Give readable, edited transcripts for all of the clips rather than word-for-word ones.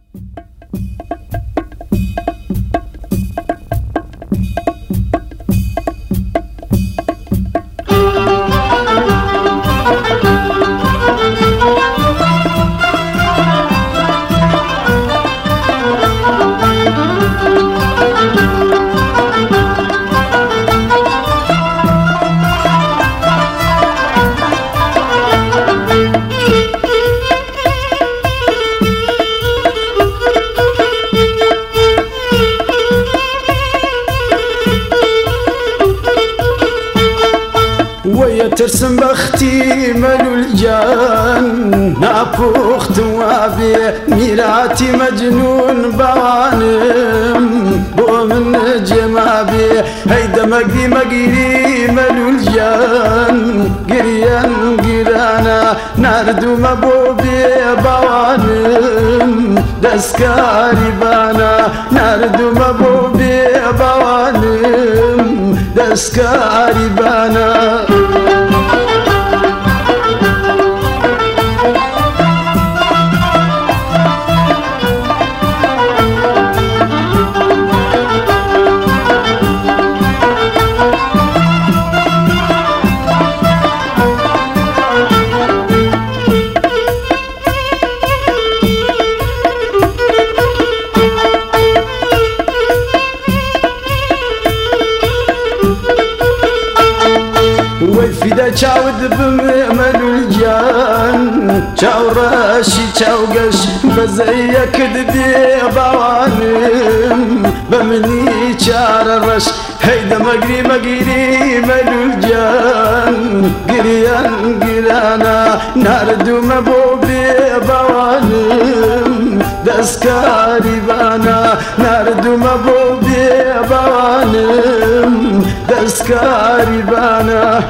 ترسم بختي ملو الجان نافوخت وابي ميراتي مجنون بوانم بو من جمابي هيدا مقدي مقيري ملو الجان قريان قرانا ناردو مبوبي بوانم دسكاري بانا ناردو مبوبي بوانم دسكاري بانا وفيدا چاود بملو الجان چاو راشي چاو قش بزيك دبي بوانم بمني چار رش هيدا مقري مقري ملو الجان قريان قرانا ناردو مبوبي بوانم دسكاري بانا ناردو مبوبي بوانم دسكاري بانا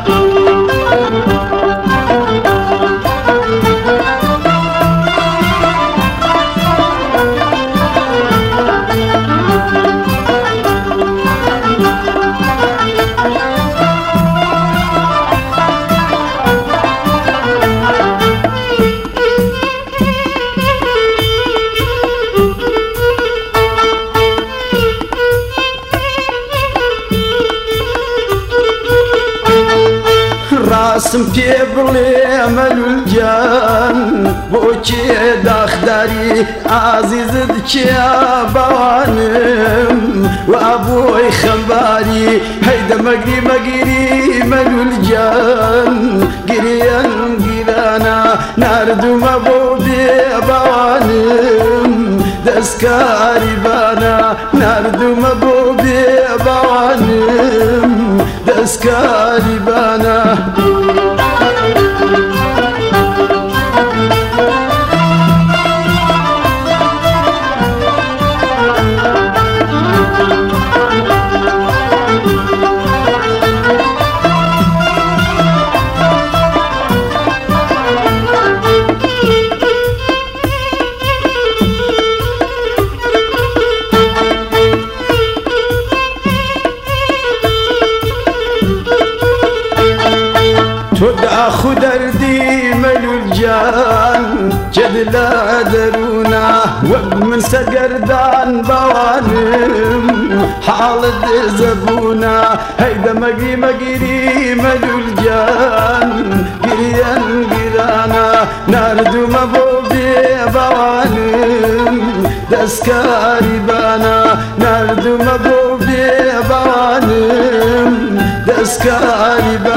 راسم پی بڵێ مەلول گیان بۆکێ داخداری عزیزت کێ بەوانم وا بۆی خەمباری هەیدە مەگری مەگیری مەلول گیان گریان گیرانە ناردومە بۆ بێ بەوانم دەستکاری بانە ناردومە بۆ بێ بەوانم دەستکاری بانە تدعخ دردي ملول جان جد لا درونا وب من سقردان بوانم حالد زبونا هيدا مقري مقري ملول جان قريان قرانا ناردو مبوبي بوانم دسكاري بانا ناردو مبوبي بوانم دسكاري بانا